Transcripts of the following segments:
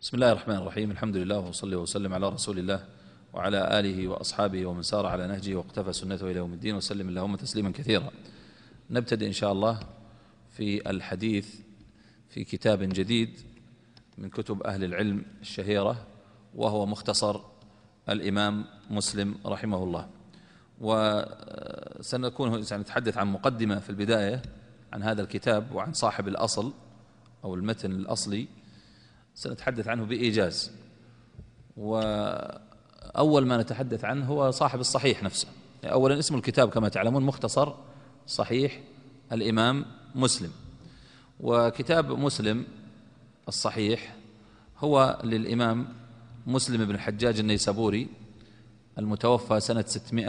بسم الله الرحمن الرحيم. الحمد لله وصلي وسلم على رسول الله وعلى آله وأصحابه ومن سار على نهجه واقتفى سنته إلى يوم الدين وسلم اللهم تسليما كثيرا. نبتدئ إن شاء الله في الحديث في كتاب جديد من كتب أهل العلم الشهيرة، وهو مختصر الإمام مسلم رحمه الله. سنتحدث عن مقدمة في البداية عن هذا الكتاب وعن صاحب الأصل أو المتن الأصلي، سنتحدث عنه بإيجاز. وأول ما نتحدث عنه هو صاحب الصحيح نفسه. أولا اسم الكتاب كما تعلمون مختصر صحيح الإمام مسلم، وكتاب مسلم الصحيح هو للإمام مسلم بن الحجاج النيسابوري المتوفى سنة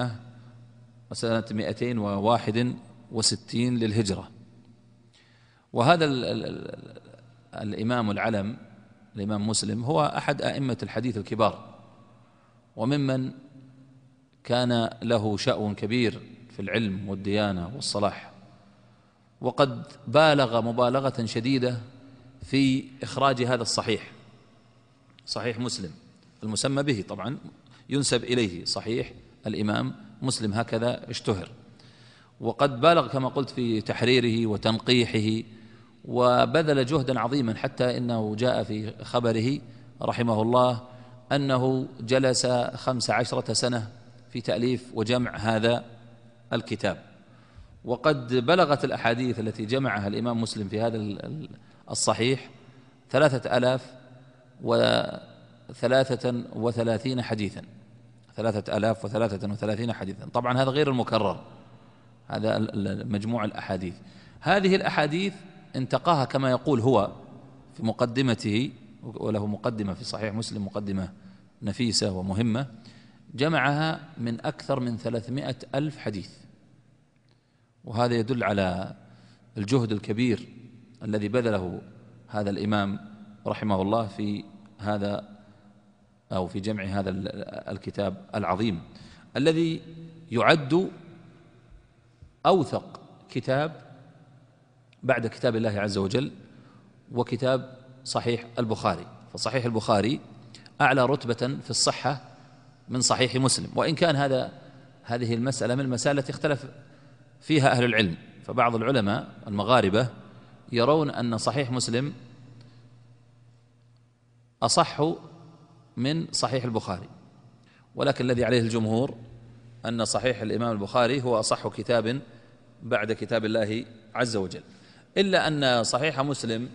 261 للهجرة. وهذا الإمام العلم الإمام مسلم هو أحد أئمة الحديث الكبار، وممن كان له شأن كبير في العلم والديانة والصلاح، وقد بالغ مبالغة شديدة في إخراج هذا الصحيح، صحيح مسلم المسمى به، طبعا ينسب إليه صحيح الإمام مسلم، هكذا اشتهر. وقد بالغ كما قلت في تحريره وتنقيحه، وبذل جهدا عظيما، حتى إنه جاء في خبره رحمه الله أنه جلس 15 سنة في تأليف وجمع هذا الكتاب. وقد بلغت الأحاديث التي جمعها الإمام مسلم في هذا الصحيح 3033 حديثا، 3033 حديثا. طبعا هذا غير المكرر، هذا مجموع الأحاديث. هذه الأحاديث انتقاها كما يقول هو في مقدمته، وله مقدمة في صحيح مسلم، مقدمة نفيسة ومهمة، جمعها من أكثر من 300 ألف حديث. وهذا يدل على الجهد الكبير الذي بذله هذا الإمام رحمه الله في هذا أو في جمع هذا الكتاب العظيم، الذي يعد أوثق كتاب بعد كتاب الله عز وجل وكتاب صحيح البخاري. فصحيح البخاري أعلى رتبة في الصحة من صحيح مسلم، وإن كان هذه المسألة من المسائل التي اختلف فيها أهل العلم. فبعض العلماء المغاربة يرون أن صحيح مسلم أصح من صحيح البخاري، ولكن الذي عليه الجمهور أن صحيح الإمام البخاري هو أصح كتاب بعد كتاب الله عز وجل، إلا أن صحيح مسلم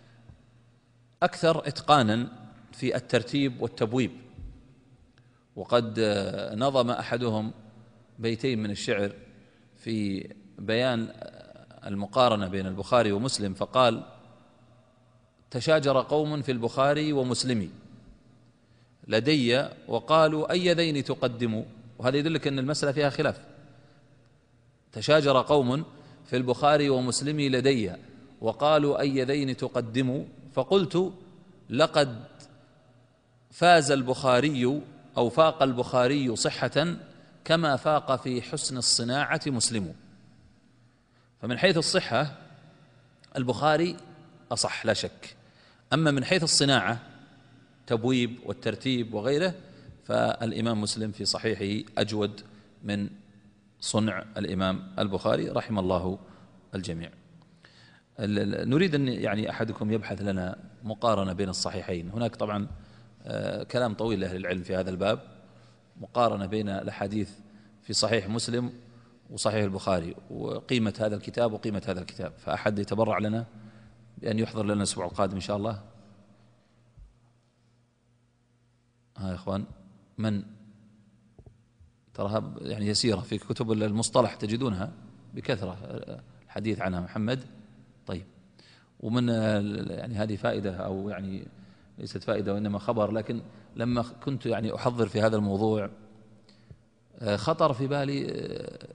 أكثر إتقانا في الترتيب والتبويب. وقد نظم أحدهم بيتين من الشعر في بيان المقارنة بين البخاري ومسلم، فقال: تشاجر قوم في البخاري ومسلم لدي وقالوا أي ذين تقدموا. وهذا يدلك أن المسألة فيها خلاف. تشاجر قوم في البخاري ومسلم لدي وقالوا أي ذين تقدموا، فقلت لقد فاز البخاري أو فاق البخاري صحة كما فاق في حسن الصناعة مسلم. فمن حيث الصحة البخاري أصح لا شك، أما من حيث الصناعة تبويب والترتيب وغيره فالإمام مسلم في صحيحه أجود من صنع الإمام البخاري رحم الله الجميع. نريد أن يعني أحدكم يبحث لنا مقارنة بين الصحيحين. هناك طبعا كلام طويل لأهل العلم في هذا الباب، مقارنة بين الأحاديث في صحيح مسلم وصحيح البخاري، وقيمة هذا الكتاب وقيمة هذا الكتاب. فأحد يتبرع لنا بأن يحضر لنا الأسبوع القادم إن شاء الله. ها يا إخوان، من تراها يعني يسيرة في كتب المصطلح تجدونها بكثرة الحديث عنها. محمد، طيب. ومن يعني هذه فائدة، أو يعني ليست فائدة وإنما خبر، لكن لما كنت يعني أحضر في هذا الموضوع خطر في بالي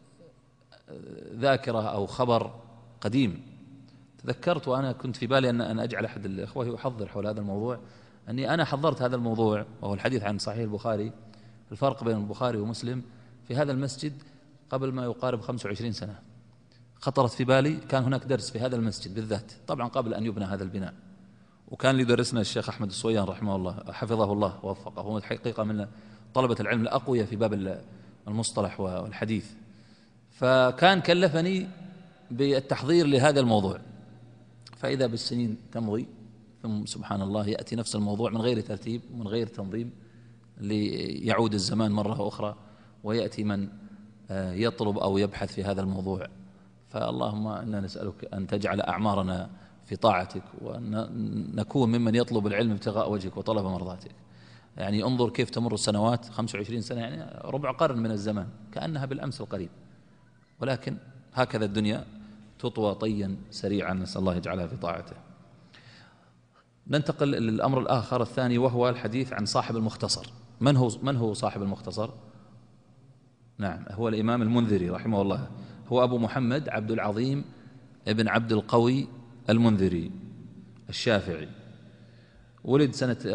ذاكرة أو خبر قديم. تذكرت وأنا كنت في بالي أن أجعل أحد الأخوة يحضر حول هذا الموضوع، أني أنا حضرت هذا الموضوع وهو الحديث عن صحيح البخاري، الفرق بين البخاري ومسلم، في هذا المسجد قبل ما يقارب 25 سنة. خطرت في بالي، كان هناك درس في هذا المسجد بالذات، طبعا قبل أن يبنى هذا البناء، وكان يدرسنا الشيخ أحمد الصويان رحمه الله حفظه الله ووفقه، هو الحقيقة من طلبة العلم الأقوياء في باب المصطلح والحديث، فكان كلفني بالتحضير لهذا الموضوع، فإذا بالسنين تمضي ثم سبحان الله يأتي نفس الموضوع من غير ترتيب ومن غير تنظيم، ليعود الزمان مرة أخرى ويأتي من يطلب أو يبحث في هذا الموضوع. فاللهم إنا نسألك أن تجعل أعمارنا في طاعتك، وأن نكون ممن يطلب العلم ابتغاء وجهك وطلب مرضاتك. يعني انظر كيف تمر السنوات، 25 سنة يعني ربع قرن من الزمان، كأنها بالأمس القريب، ولكن هكذا الدنيا تطوى طيا سريعا، نسأل الله يجعلها في طاعته. ننتقل للأمر الآخر الثاني، وهو الحديث عن صاحب المختصر. من هو صاحب المختصر؟ نعم، هو الإمام المنذري رحمه الله، هو أبو محمد عبد العظيم ابن عبد القوي المنذري الشافعي، ولد سنة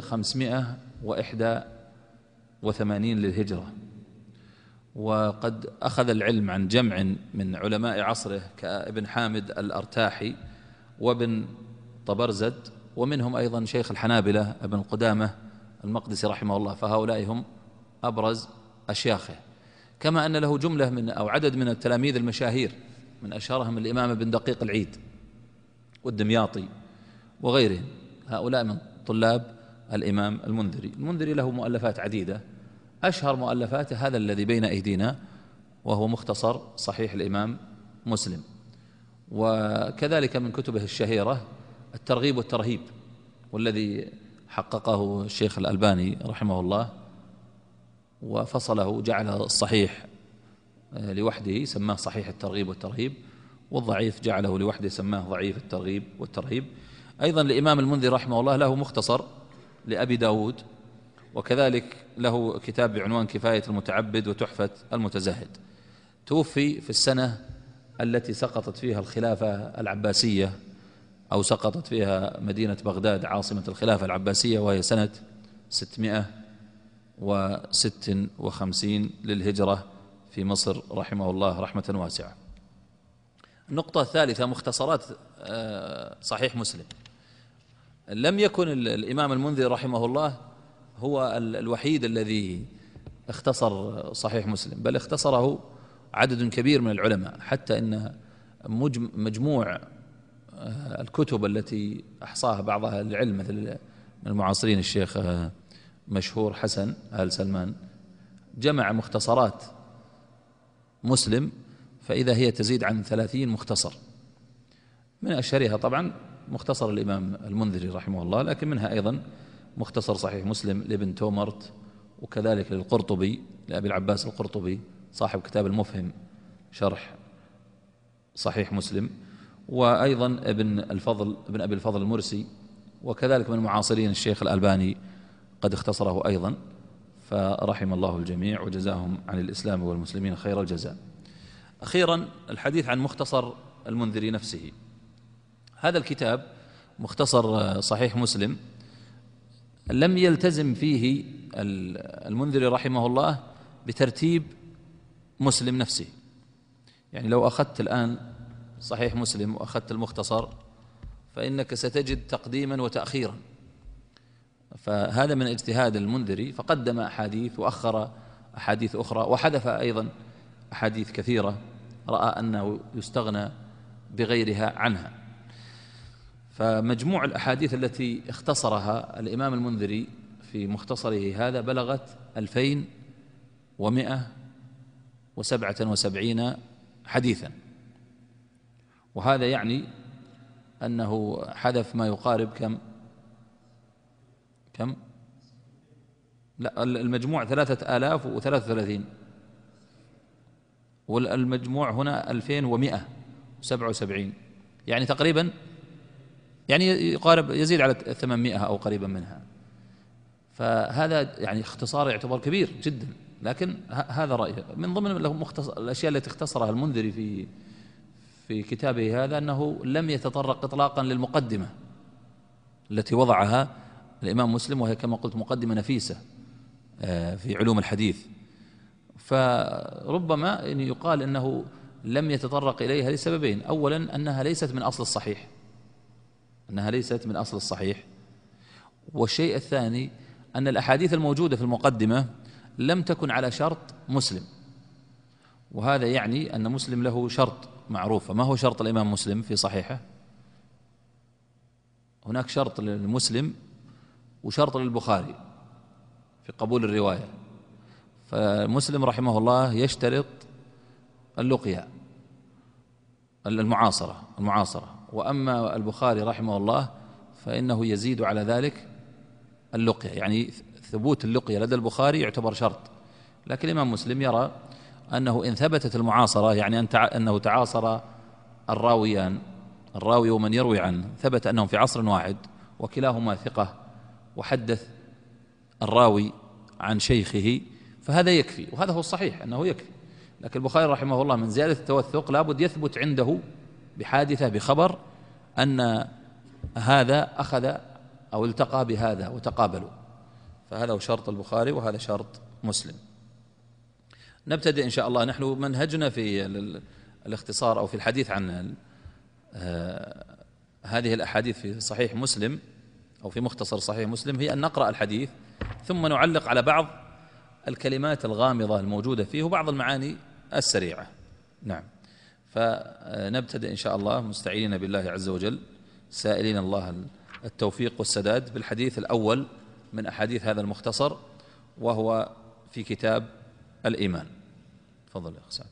581 للهجرة، وقد أخذ العلم عن جمع من علماء عصره كابن حامد الأرتاحي وابن طبرزد، ومنهم أيضا شيخ الحنابلة ابن قدامة المقدسي رحمه الله، فهؤلاء هم أبرز أشياخه. كما أن له جملة من أو عدد من التلاميذ المشاهير، من أشهرهم الإمام ابن دقيق العيد والدمياطي وغيرهم، هؤلاء من طلاب الإمام المنذري. المنذري له مؤلفات عديدة، أشهر مؤلفاته هذا الذي بين أيدينا، وهو مختصر صحيح الإمام مسلم، وكذلك من كتبه الشهيرة الترغيب والترهيب، والذي حققه الشيخ الألباني رحمه الله وفصله، جعل الصحيح لوحده سماه صحيح الترغيب والترهيب، والضعيف جعله لوحده سماه ضعيف الترغيب والترهيب. أيضا الإمام المنذري رحمه الله له مختصر لأبي داود، وكذلك له كتاب بعنوان كفاية المتعبد وتحفة المتزهد. توفي في السنة التي سقطت فيها الخلافة العباسية، أو سقطت فيها مدينة بغداد عاصمة الخلافة العباسية، وهي سنة 656 للهجرة في مصر رحمه الله رحمة واسعة. النقطة الثالثة مختصرات صحيح مسلم. لم يكن الإمام المنذري رحمه الله هو الوحيد الذي اختصر صحيح مسلم، بل اختصره عدد كبير من العلماء، حتى إن مجموع الكتب التي أحصاها بعضها العلم مثل من المعاصرين الشيخ مشهور حسن آل سلمان، جمع مختصرات مسلم فإذا هي تزيد عن 30 مختصر، من أشهرها طبعا مختصر الإمام المنذري رحمه الله، لكن منها أيضا مختصر صحيح مسلم لابن تومرت، وكذلك للقرطبي لأبي العباس القرطبي صاحب كتاب المفهم شرح صحيح مسلم، وأيضا ابن أبي الفضل المرسي، وكذلك من المعاصرين الشيخ الألباني قد اختصره أيضا، فرحم الله الجميع وجزاهم عن الإسلام والمسلمين خير الجزاء. أخيرا الحديث عن مختصر المنذري نفسه. هذا الكتاب مختصر صحيح مسلم لم يلتزم فيه المنذري رحمه الله بترتيب مسلم نفسه. يعني لو أخذت الآن صحيح مسلم وأخذت المختصر فإنك ستجد تقديما وتأخيرا، فهذا من اجتهاد المنذري، فقدم أحاديث وأخر أحاديث أخرى، وحذف أيضا أحاديث كثيرة رأى أنه يستغنى بغيرها عنها. فمجموع الأحاديث التي اختصرها الإمام المنذري في مختصره هذا بلغت 2177 حديثا، وهذا يعني أنه حذف ما يقارب كم؟ لا، المجموع 3033، والمجموع هنا 2177، يعني تقريبا يعني يقارب يزيد على 800 أو قريبا منها. فهذا يعني اختصار يعتبر كبير جدا، لكن هذا رأيه. من ضمن الأشياء التي اختصرها المنذري في كتابه هذا أنه لم يتطرق إطلاقا للمقدمة التي وضعها الإمام مسلم، وهي كما قلت مقدمة نفيسة في علوم الحديث، فربما يقال أنه لم يتطرق إليها لسببين: أولا أنها ليست من أصل الصحيح، والشيء الثاني أن الأحاديث الموجودة في المقدمة لم تكن على شرط مسلم، وهذا يعني أن مسلم له شرط معروف. ما هو شرط الإمام مسلم في صحيحه؟ هناك شرط للمسلم وشرط للبخاري في قبول الرواية. فمسلم رحمه الله يشترط اللقيا المعاصرة، وأما البخاري رحمه الله فإنه يزيد على ذلك اللقيا، يعني ثبوت اللقيا لدى البخاري يعتبر شرط. لكن الإمام مسلم يرى أنه إن ثبتت المعاصرة، يعني أنه تعاصر الراويان، الراوي ومن يروي عنه، ثبت أنهم في عصر واحد وكلاهما ثقة وحدث الراوي عن شيخه، فهذا يكفي، وهذا هو الصحيح أنه يكفي. لكن البخاري رحمه الله من زيادة التوثق لابد يثبت عنده بحادثة بخبر أن هذا أخذ أو التقى بهذا وتقابلوا، فهذا هو شرط البخاري وهذا شرط مسلم. نبتدئ إن شاء الله. نحن منهجنا في الاختصار أو في الحديث عن هذه الأحاديث في صحيح مسلم أو في مختصر صحيح مسلم هي أن نقرأ الحديث ثم نعلق على بعض الكلمات الغامضة الموجودة فيه وبعض المعاني السريعة. نعم، فنبتدئ إن شاء الله مستعينين بالله عز وجل، سائلين الله التوفيق والسداد بالحديث الأول من أحاديث هذا المختصر، وهو في كتاب الإيمان. تفضل يا أخي سعد.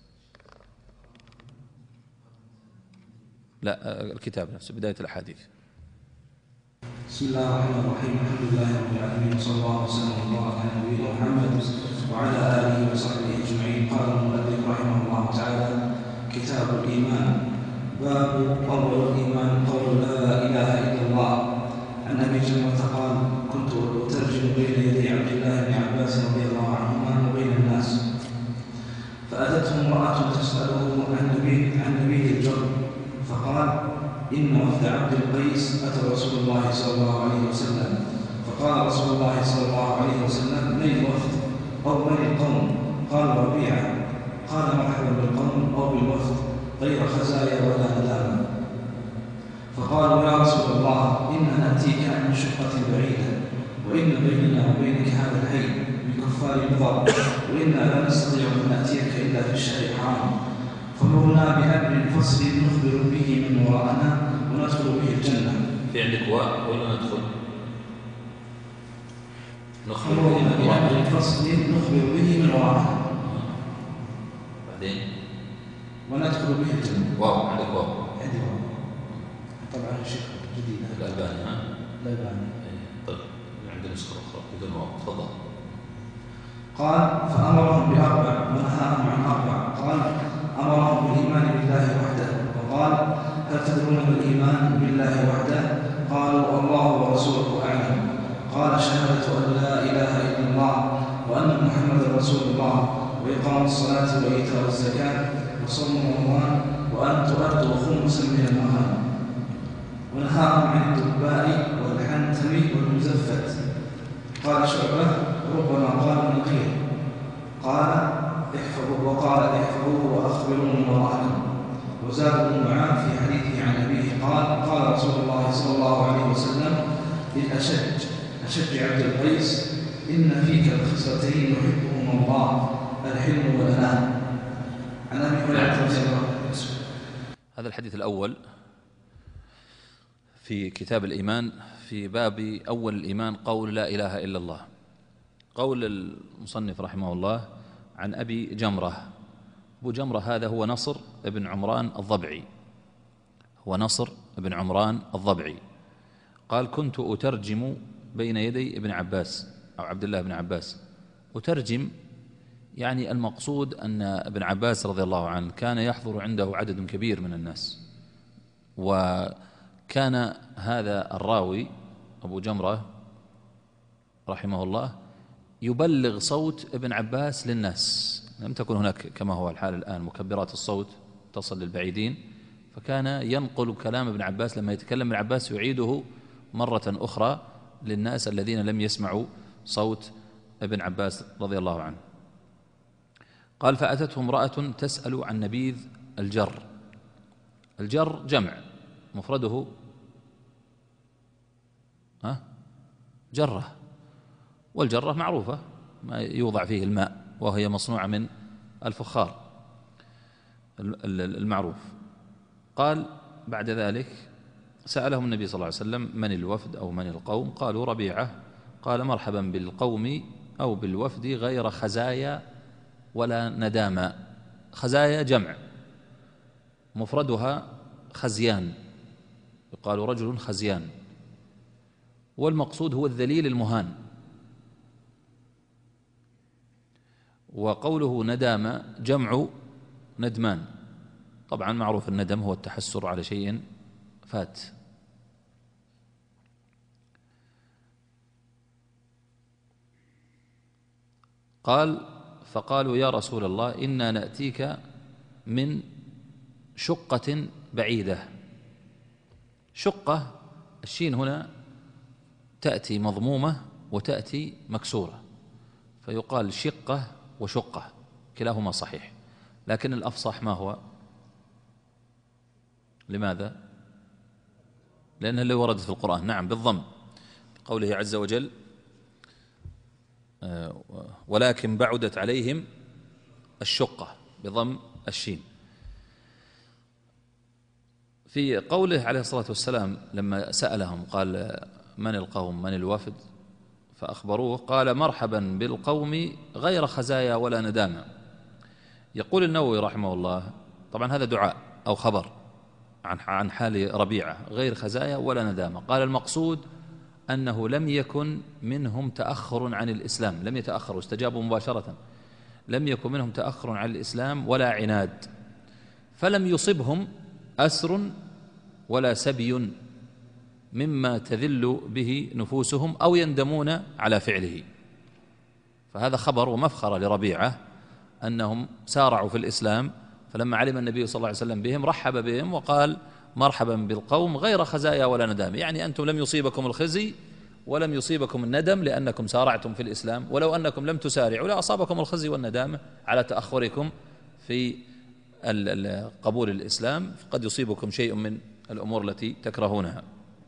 لا، الكتاب نفسه بداية الأحاديث. بسم الله الرحمن الرحيم. الحمد لله رب العالمين، وصلى الله وسلم وبارك على نبينا محمد وعلى آله وصحبه أجمعين. قال المؤلف رحمه الله تعالى: كتاب الإيمان. باب أول الإيمان قول لا إله إلا الله. عن أبي جمرة قال: كنت أترجم بين يدي عبد الله بن عباس رضي الله عنهما وبين الناس، فأتته امرأة تسأله عن نبي الجر، فقال: إن وفد عبد القيس أتى رسول الله صلى الله عليه وسلم. فقال رسول الله صلى الله عليه وسلم: من الوفد أو من القوم؟ قال: ربيعة. قال: مرحبا بالقوم أو بالوفد غير خزايا ولا ندامة. فقالوا: يا رسول الله، إنا نأتيك عن شقة بعيدة، وإن بيننا وبينك هذا الحي بكفار مضر، وإنا لا نستطيع أن نأتيك إلا في الشهر الحرام، فمرنا بأمر فصل نخبر به من وراءنا وندخل به الجنة. في عندك ولا ندخل؟ فمرنا بأمر فصل نخبر به من وراءنا بعدين وندخل به الجنة. واو، عندك واو؟ عندي واو طبعا. شيخ جديد الألباني. ها؟ الألباني. طيب، عندنا نسخة أخرى بدون واو. تفضل. قال: فأمرهم بأربع ونهاهم عن أربع. قال: أمرهم بالإيمان بالله وحده، وقال: هل تدرون ما الإيمان بالله وحده؟ قالوا: الله ورسوله أعلم. قال: شهادة أن لا إله إلا الله وأن محمدا رسول الله، وإقام الصلاة وإيتاء الزكاة وصوم رمضان، وأن تؤدوا خمسا من المغانم. ونهاهم عن الدباء والحنتم والمزفت. قال شعبة: ربما قال النقير. قال: احفظوه وأخبروني وراءكم. وزاد ابن معاذ في حديثه عن أبيه قال: قال رسول الله صلى الله عليه وسلم للأشج عبد القيس: إن فيك الخصلتين يحبهما الله، الحلم والأنام. عن أبي هريرة رضي الله عنه. هذا الحديث الأول في كتاب الإيمان في باب أول الإيمان قول لا إله إلا الله. قول المصنف رحمه الله: عن أبي جمرة. أبو جمرة هذا هو نصر بن عمران الضبعي، قال: كنت أترجم بين يدي ابن عباس أو عبد الله بن عباس. أترجم يعني المقصود أن ابن عباس رضي الله عنه كان يحضر عنده عدد كبير من الناس، وكان هذا الراوي أبو جمرة رحمه الله يبلغ صوت ابن عباس للناس. لم تكن هناك كما هو الحال الآن مكبرات الصوت تصل للبعيدين، فكان ينقل كلام ابن عباس، لما يتكلم ابن عباس يعيده مرة أخرى للناس الذين لم يسمعوا صوت ابن عباس رضي الله عنه. قال: فأتته امرأة تسأل عن نبيذ الجر. الجر جمع، مفرده جرة، والجرة معروفة ما يوضع فيه الماء، وهي مصنوعة من الفخار المعروف. قال بعد ذلك سألهم النبي صلى الله عليه وسلم من الوفد أو من القوم؟ قالوا ربيعة. قال مرحبا بالقوم أو بالوفد غير خزايا ولا ندامة. خزايا جمع، مفردها خزيان، يقال رجل خزيان، والمقصود هو الذليل المهان. وقوله ندامة جمع ندمان، طبعا معروف الندم هو التحسر على شيء فات. قال فقالوا يا رسول الله إنا نأتيك من شقة بعيدة. شقة، الشين هنا تأتي مضمومة وتأتي مكسورة، فيقال شقة وشقة، كلاهما صحيح، لكن الأفصح ما هو؟ لماذا؟ لأنها اللي وردت في القرآن. نعم، بالضم، قوله عز وجل ولكن بعدت عليهم الشقة، بضم الشين. في قوله عليه الصلاة والسلام لما سألهم قال من القوم من الوفد، فأخبروه قال مرحبا بالقوم غير خزايا ولا ندامة. يقول النووي رحمه الله، طبعا هذا دعاء أو خبر عن حال ربيعة، غير خزايا ولا ندامة. قال المقصود أنه لم يكن منهم تأخر عن الإسلام، لم يتأخروا، استجابوا مباشرة، لم يكن منهم تأخر عن الإسلام ولا عناد، فلم يصبهم أسر ولا سبي مما تذل به نفوسهم أو يندمون على فعله. فهذا خبر ومفخرة لربيعة أنهم سارعوا في الإسلام، فلما علم النبي صلى الله عليه وسلم بهم رحب بهم وقال مرحبا بالقوم غير خزايا ولا ندام، يعني أنتم لم يصيبكم الخزي ولم يصيبكم الندم لأنكم سارعتم في الإسلام، ولو أنكم لم تسارعوا لأصابكم الخزي والندامة على تأخركم في قبول الإسلام، فقد يصيبكم شيء من الأمور التي تكرهونها.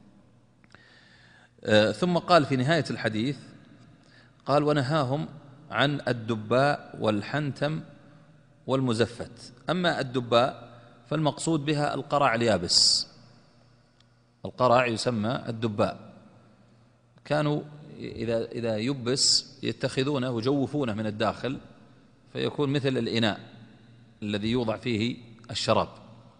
ثم قال في نهاية الحديث قال ونهاهم عن الدباء والحنتم والمزفت. أما الدباء فالمقصود بها القرع اليابس، القرع يسمى الدباء، كانوا إذا يبس يتخذونه ويجوفونه من الداخل فيكون مثل الإناء الذي يوضع فيه الشراب.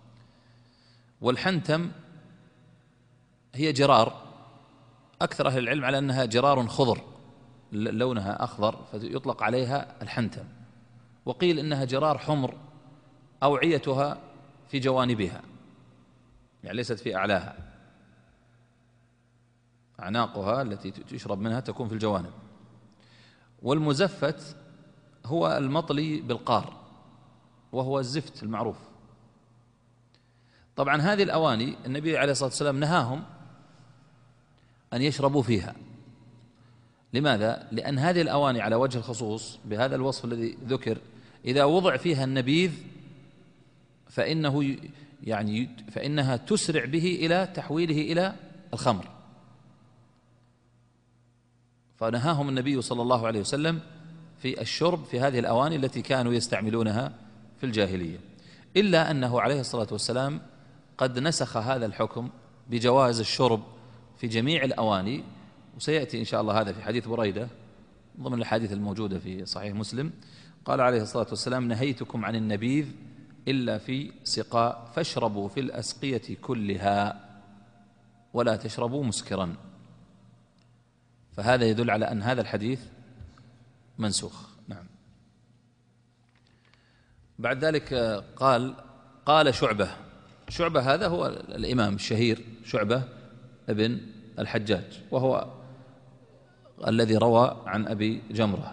والحنتم هي جرار، أكثر أهل العلم على أنها جرار خضر لونها أخضر فيطلق عليها الحنتم، وقيل إنها جرار حمر أوعيتها في جوانبها، يعني ليست في أعلاها، أعناقها التي تشرب منها تكون في الجوانب. والمزفت هو المطلي بالقار وهو الزفت المعروف. طبعا هذه الأواني النبي عليه الصلاة والسلام نهاهم أن يشربوا فيها. لماذا؟ لأن هذه الأواني على وجه الخصوص بهذا الوصف الذي ذكر إذا وضع فيها النبيذ فإنها تسرع به إلى تحويله إلى الخمر، فنهاهم النبي صلى الله عليه وسلم في الشرب في هذه الأواني التي كانوا يستعملونها في الجاهلية، إلا أنه عليه الصلاة والسلام قد نسخ هذا الحكم بجواز الشرب في جميع الأواني، وسيأتي إن شاء الله هذا في حديث بريدة ضمن الحديث الموجودة في صحيح مسلم. قال عليه الصلاة والسلام نهيتكم عن النبيذ إلا في سقاء فاشربوا في الأسقية كلها ولا تشربوا مسكرا. فهذا يدل على أن هذا الحديث منسوخ. نعم. بعد ذلك قال شعبة هذا هو الإمام الشهير شعبة ابن الحجاج، وهو الذي روى عن أبي جمرة.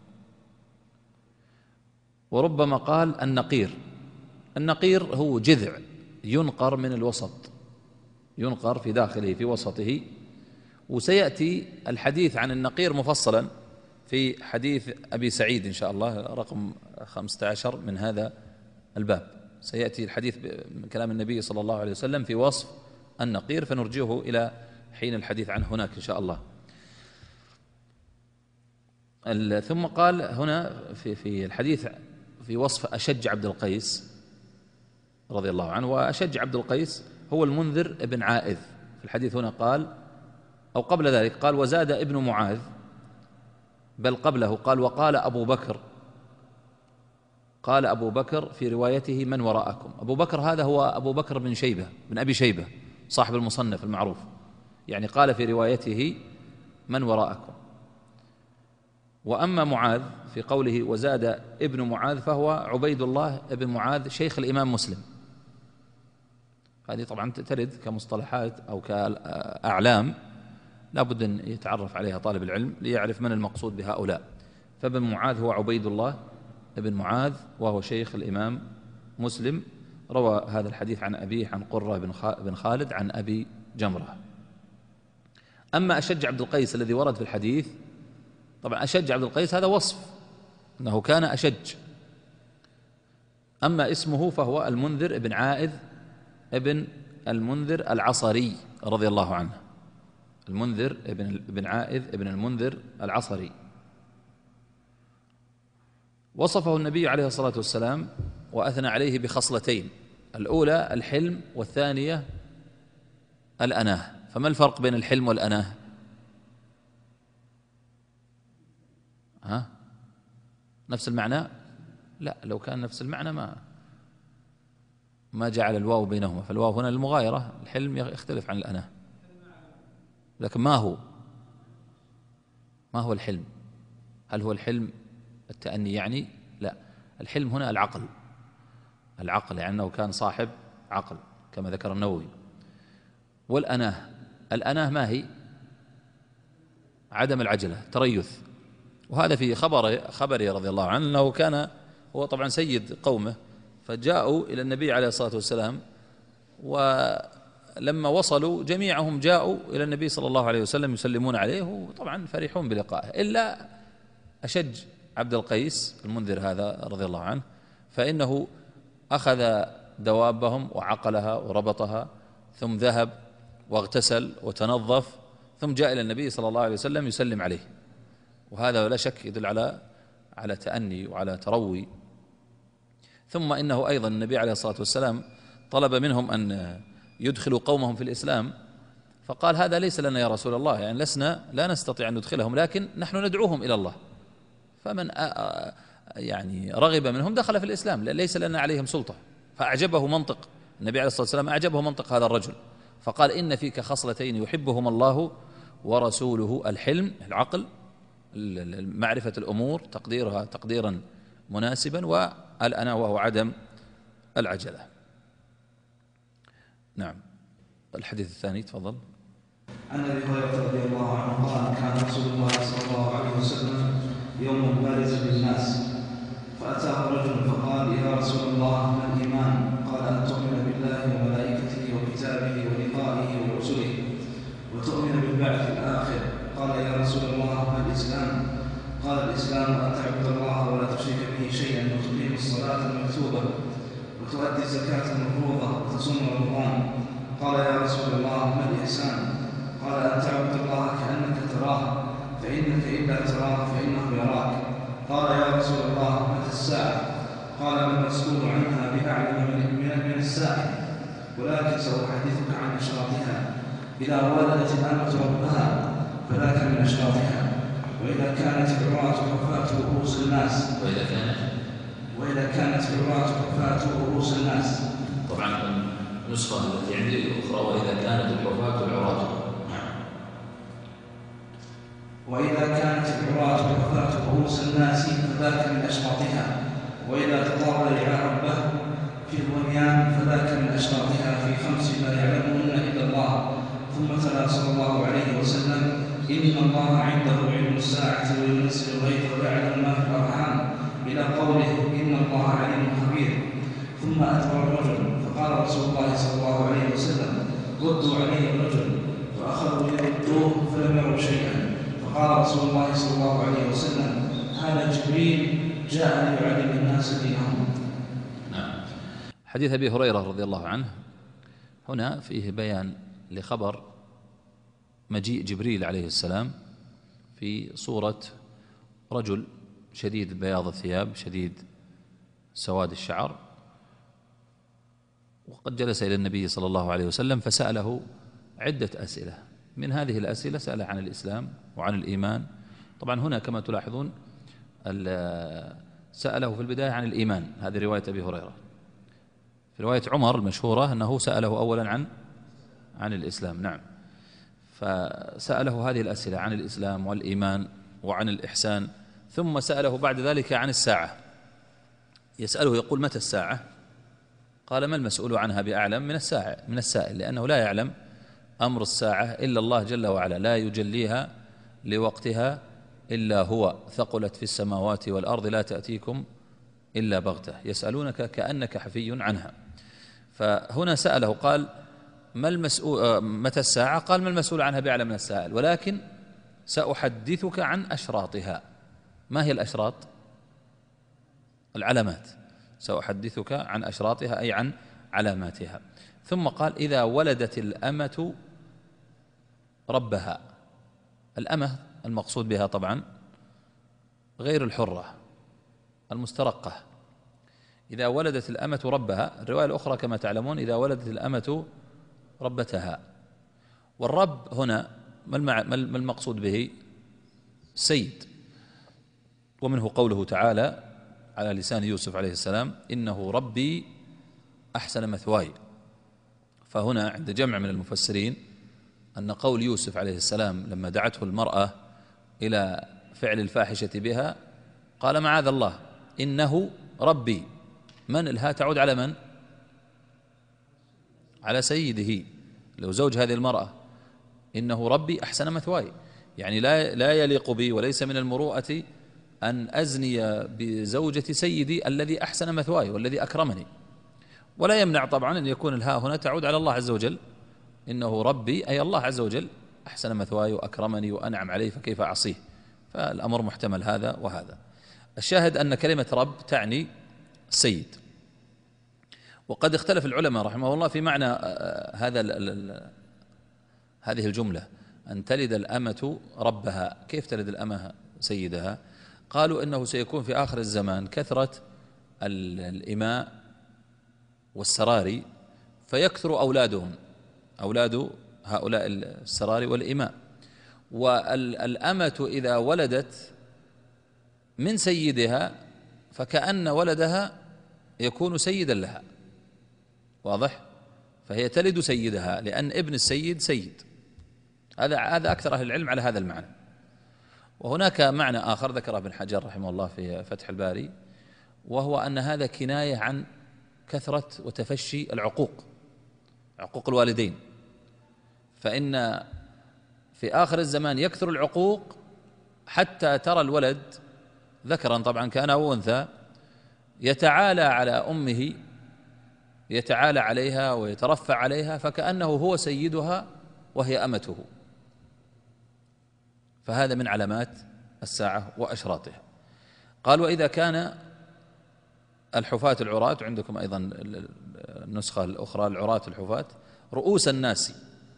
وربما قال النقير هو جذع ينقر من الوسط، ينقر في داخله في وسطه، وسيأتي الحديث عن النقير مفصلا في حديث أبي سعيد إن شاء الله رقم 15 من هذا الباب، سيأتي الحديث من كلام النبي صلى الله عليه وسلم في وصف النقير، فنرجعه إلى حين الحديث عنه هناك إن شاء الله. ثم قال هنا في الحديث في وصف أشج عبد القيس رضي الله عنه، وأشج عبد القيس هو المنذر ابن عائذ. في الحديث هنا قال، أو قبل ذلك قال وزاد ابن معاذ، بل قبله قال وقال أبو بكر، قال أبو بكر في روايته من وراءكم. أبو بكر هذا هو أبو بكر بن شيبة بن أبي شيبة صاحب المصنف المعروف، يعني قال في روايته من وراءكم. وأما معاذ في قوله وزاد ابن معاذ فهو عبيد الله ابن معاذ شيخ الإمام مسلم. هذه طبعا ترد كمصطلحات أو كأعلام لا بد أن يتعرف عليها طالب العلم ليعرف من المقصود بهؤلاء. فابن معاذ هو عبيد الله ابن معاذ وهو شيخ الإمام مسلم، روى هذا الحديث عن أبيه عن قرة بن خالد عن أبي جمرة. أما أشج عبد القيس الذي ورد في الحديث، طبعا أشج عبد القيس هذا وصف أنه كان أشج، أما اسمه فهو المنذر ابن عائذ ابن المنذر العصري رضي الله عنه، المنذر ابن عائذ ابن المنذر العصري. وصفه النبي عليه الصلاة والسلام وأثنى عليه بخصلتين، الأولى الحلم والثانية الأناه. فما الفرق بين الحلم والأناه؟ نفس المعنى؟ لا، لو كان نفس المعنى ما جعل الواو بينهما، فالواو هنا للمغايرة، الحلم يختلف عن الأناه. لكن ما هو الحلم؟ هل هو الحلم التأني يعني؟ لا، الحلم هنا العقل يعني أنه كان صاحب عقل كما ذكر النووي. الأناه ما هي؟ عدم العجلة، تريث. وهذا في خبره رضي الله عنه أنه كان هو طبعا سيد قومه، فجاءوا إلى النبي عليه الصلاة والسلام، ولما وصلوا جميعهم جاءوا إلى النبي صلى الله عليه وسلم يسلمون عليه، وطبعا فرحون بلقائه، إلا أشج عبد القيس المنذر هذا رضي الله عنه، فإنه أخذ دوابهم وعقلها وربطها، ثم ذهب واغتسل وتنظف، ثم جاء إلى النبي صلى الله عليه وسلم يسلم عليه. وهذا لا شك يدل على تأني وعلى تروي. ثم إنه أيضا النبي عليه الصلاة والسلام طلب منهم أن يدخلوا قومهم في الإسلام، فقال هذا ليس لنا يا رسول الله، يعني لا نستطيع أن ندخلهم، لكن نحن ندعوهم إلى الله، فمن يعني رغب منهم دخل في الإسلام، ليس لنا عليهم سلطة. فأعجبه منطق النبي عليه الصلاة والسلام، أعجبه منطق هذا الرجل، فقال إن فيك خصلتين يحبهما الله ورسوله: الحلم العقل، معرفة الأمور تقديرها تقديرا مناسبا، والأنا وهو عدم العجلة. نعم. الحديث الثاني تفضل. عن أبي هريرة رضي الله عنه قال كان رسول الله صلى الله عليه وسلم يوم بارز للناس، فأتاه رجل فقال يا رسول الله ما الإيمان؟ قال أن تؤمن بالله وملائكته وكتابه ولقائه ورسله وتؤمن بالبعث الآخر. قال يا رسول الله ما الإسلام؟ قال الإسلام أن تعبد الله ولا تشرك به شيئا وتقيم الصلاة المكتوبة وتؤدي الزكاة المفروضة وتصوم رمضان. قال يا رسول الله ما الإحسان؟ قال أن تعبد الله كأنك تراه فإنك إلا تراه فإنه يراك. قال يا رسول الله متى الساعة؟ قال ما المسؤول عنها بأعلم من السائل، ولكن سأحدثك عن أشراطها. إذا ولدت الأمة ربها فذاك من أشراطها، وإذا كانت العراة حفاة رؤوس الناس رؤوس الناس. طبعا النسخة التي عندي الأخرى وإذا كانت الحفاة العراة. وإذا كانت العراة حفاة رؤوس الناس فذاك من أشراطها، وإذا تطاول ربه في البنيان فذاك من أشراطها في 5 لا يعلمهن إلا الله. ثم تلا صلى الله عليه وسلم إن الله عنده علم الساعة وينزل الغيث ويعلم ما في الأرحام إلى قوله إن الله عليم خبير. ثم أدبر الرجل فقال رسول الله صلى الله عليه وسلم ردوا عليه الرجل، فأخذوا يردوه فلم يروا شيئا. فقال رسول الله صلى الله عليه وسلم هذا جبريل جاء ليعلم الناس دينهم. نعم. حديث أبي هريرة رضي الله عنه هنا فيه بيان لخبر مجيء جبريل عليه السلام في صورة رجل شديد بياض الثياب شديد سواد الشعر، وقد جلس إلى النبي صلى الله عليه وسلم فسأله عدة أسئلة. من هذه الأسئلة سأل عن الإسلام وعن الإيمان. طبعا هنا كما تلاحظون سأله في البداية عن الإيمان، هذه رواية أبي هريرة. في رواية عمر المشهورة أنه سأله أولا عن الإسلام. نعم، فسأله هذه الأسئلة عن الإسلام والإيمان وعن الإحسان، ثم سأله بعد ذلك عن الساعة. يسأله يقول متى الساعة؟ قال ما المسؤول عنها بأعلم من السائل، لأنه لا يعلم أمر الساعة إلا الله جل وعلا، لا يجليها لوقتها إلا هو، ثقلت في السماوات والأرض لا تأتيكم إلا بغتة، يسألونك كأنك حفي عنها. فهنا سأله قال ما المسؤول متى الساعة؟ قال ما المسؤول عنها بأعلم من السائل، ولكن سأحدثك عن أشراطها. ما هي الأشراط؟ العلامات. سأحدثك عن أشراطها أي عن علاماتها. ثم قال إذا ولدت الأمة ربها. الأمة المقصود بها طبعا غير الحرة، المسترقة. إذا ولدت الأمة ربها، الرواية الأخرى كما تعلمون إذا ولدت الأمة ربتها. والرب هنا ما المقصود به؟ سيد. ومنه قوله تعالى على لسان يوسف عليه السلام إنه ربي أحسن مثواي. فهنا عند جمع من المفسرين أن قول يوسف عليه السلام لما دعته المرأة إلى فعل الفاحشة بها قال معاذ الله إنه ربي، من الها تعود على من؟ على سيده، لو زوج هذه المرأة، إنه ربي أحسن مثواي، يعني لا يليق بي وليس من المروءة أن أزني بزوجة سيدي الذي أحسن مثواي والذي أكرمني. ولا يمنع طبعا أن يكون الهاء هنا تعود على الله عز وجل، إنه ربي أي الله عز وجل أحسن مثواي وأكرمني وأنعم علي فكيف أعصيه، فالأمر محتمل هذا وهذا. الشاهد أن كلمة رب تعني سيد. وقد اختلف العلماء رحمه الله في معنى هذه الجملة أن تلد الأمة ربها. كيف تلد الأمة سيدها؟ قالوا إنه سيكون في آخر الزمان كثرة الإماء والسراري، فيكثر أولادهم، أولاد هؤلاء السراري والإماء. والأمة إذا ولدت من سيدها فكأن ولدها يكون سيدا لها، واضح؟ فهي تلد سيدها لأن ابن السيد سيد. هذا أكثر أهل العلم على هذا المعنى. وهناك معنى آخر ذكره ابن حجر رحمه الله في فتح الباري، وهو أن هذا كناية عن كثرة وتفشي عقوق الوالدين، فإن في آخر الزمان يكثر العقوق حتى ترى الولد ذكرا طبعا كان أو أنثى يتعالى على أمه، يتعالى عليها ويترفع عليها فكأنه هو سيدها وهي أمته. فهذا من علامات الساعة وأشراطها. قال وإذا كان الحفاة العراة، عندكم أيضا النسخة الأخرى العراة الحفاة، رؤوس الناس،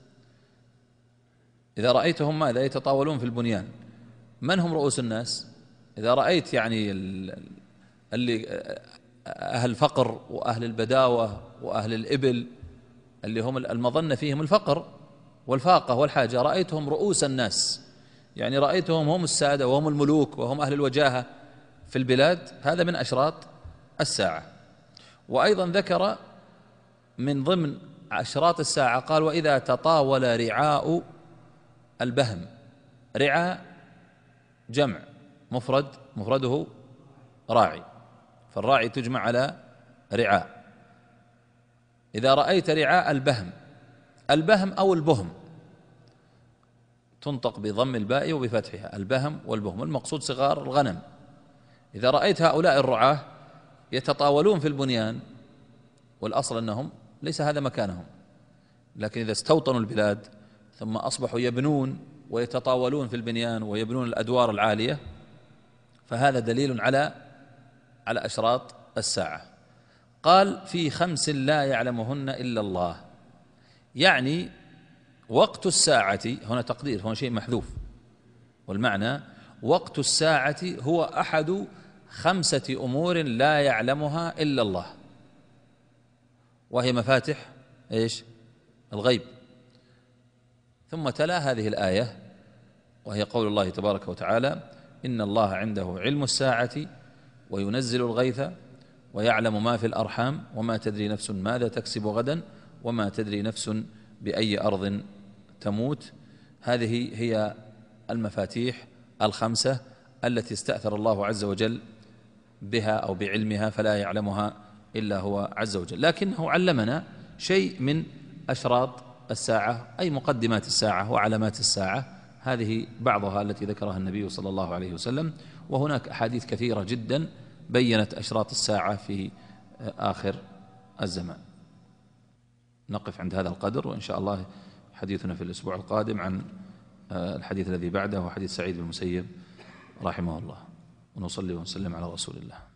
إذا رأيتهم ماذا؟ يتطاولون في البنيان. من هم رؤوس الناس؟ إذا رأيت يعني اللي أهل الفقر وأهل البداوة وأهل الإبل اللي هم المظنة فيهم الفقر والفاقة والحاجة، رأيتهم رؤوس الناس، يعني رأيتهم هم السادة وهم الملوك وهم أهل الوجاهة في البلاد، هذا من أشراط الساعة. وأيضا ذكر من ضمن أشراط الساعة قال وإذا تطاول رعاء البهم. رعاء جمع، مفرده راعي، فالراعي تجمع على رعاء. إذا رأيت رعاء البهم أو البهم تنطق بضم الباء وبفتحها، البهم والبهم، المقصود صغار الغنم. إذا رأيت هؤلاء الرعاة يتطاولون في البنيان، والأصل أنهم ليس هذا مكانهم، لكن إذا استوطنوا البلاد ثم أصبحوا يبنون ويتطاولون في البنيان ويبنون الأدوار العالية، فهذا دليل على أشراط الساعة. قال في 5 لا يعلمهن إلا الله، يعني وقت الساعة، هنا تقدير، هنا شيء محذوف، والمعنى وقت الساعة هو أحد 5 أمور لا يعلمها إلا الله، وهي مفاتح إيش؟ الغيب. ثم تلا هذه الآية وهي قول الله تبارك وتعالى: إن الله عنده علم الساعة وينزل الغيث ويعلم ما في الأرحام وما تدري نفس ماذا تكسب غدا وما تدري نفس بأي أرض تموت. هذه هي المفاتيح 5 التي استأثر الله عز وجل بها أو بعلمها، فلا يعلمها إلا هو عز وجل. لكنه علمنا شيء من أشراط الساعة، أي مقدمات الساعة وعلامات الساعة، هذه بعضها التي ذكرها النبي صلى الله عليه وسلم، وهناك أحاديث كثيرة جدا بيّنت أشراط الساعة في آخر الزمان. نقف عند هذا القدر، وإن شاء الله حديثنا في الأسبوع القادم عن الحديث الذي بعده، وحديث سعيد بن المسيب رحمه الله. ونصلي ونسلم على رسول الله.